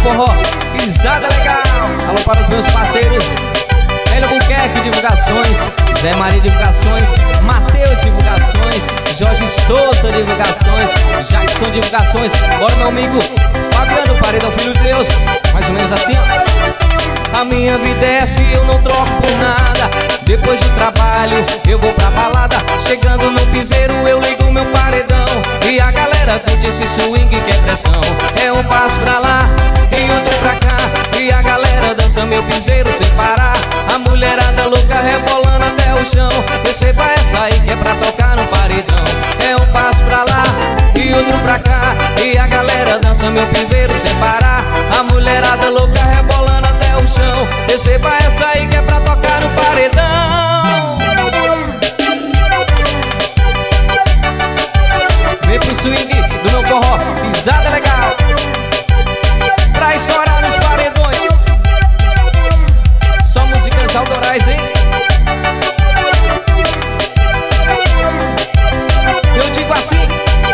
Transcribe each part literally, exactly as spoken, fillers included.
Forró, pisada legal. Alô para os meus parceiros Hélio Buquerque Divulgações, Zé Maria Divulgações, Matheus Divulgações, Jorge Souza Divulgações, Jackson Divulgações. Bora, meu amigo Fabiano Paredão, filho de Deus. Mais ou menos assim, ó. A minha vida é se eu não troco por nada. Depois do trabalho eu vou pra balada. Chegando no piseiro eu ligo meu paredão. E a galera curte esse swing que é pressão. É um passo pra lá e outro pra cá. E a galera dança meu piseiro sem parar. A mulherada louca rebolando até o chão. Receba essa aí que é pra tocar no paredão. É um passo pra lá e outro pra cá. E a galera dança meu piseiro sem parar. A mulherada louca rebolando até o chão. Receba essa aí que é pra tocar no paredão. Vem pro swing do meu forró, pisada legal. Pra estourar nos paredões. Só músicas autorais, hein? Eu digo assim: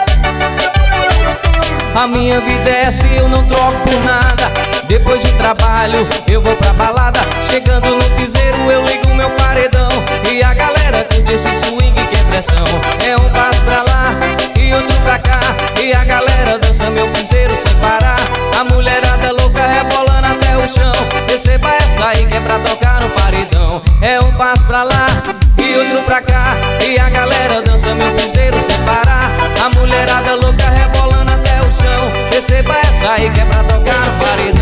a minha vida é se eu não troco por nada. Depois de trabalho eu vou pra balada. Chegando no piseiro eu ligo meu paredão. E a galera curte esse swing que é pressão. É um passo pra lá e outro pra cá. E a galera dança meu piseiro sem parar. A mulherada louca rebolando até o chão. Receba essa aí que é pra tocar no paredão. É um passo pra lá e outro pra cá. E a galera dança meu piseiro sem parar. A mulherada louca rebolando até o chão. Receba essa aí que é pra tocar no paredão.